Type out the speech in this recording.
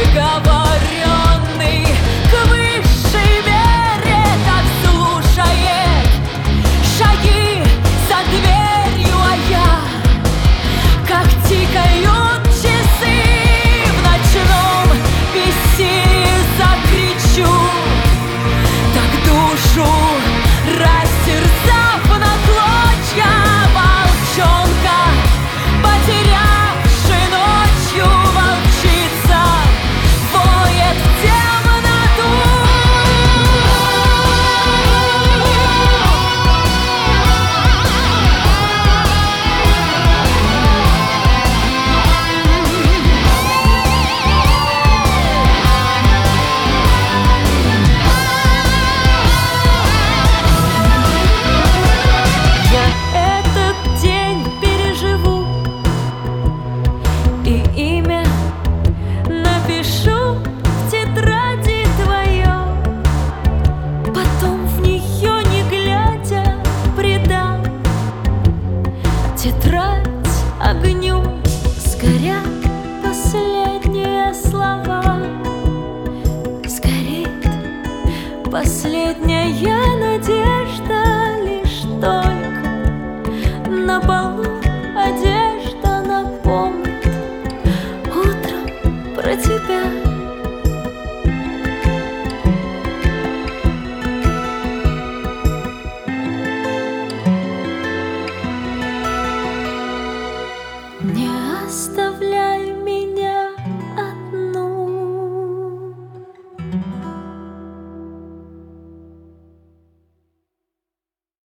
приговоренный к высшей мере, так слушает шаги за дверью, а я, как тикают часы в ночном бессилии, закричу, так душу растерзав на клочья, волчонка, потерявший ночью, волчица воет в темноту. Я этот день переживу и имя напишу в тетради твоем, потом в нее, не глядя, предам. Тетрадь огню, сгорят последние слова, сгорит последняя надежда, лишь только на полу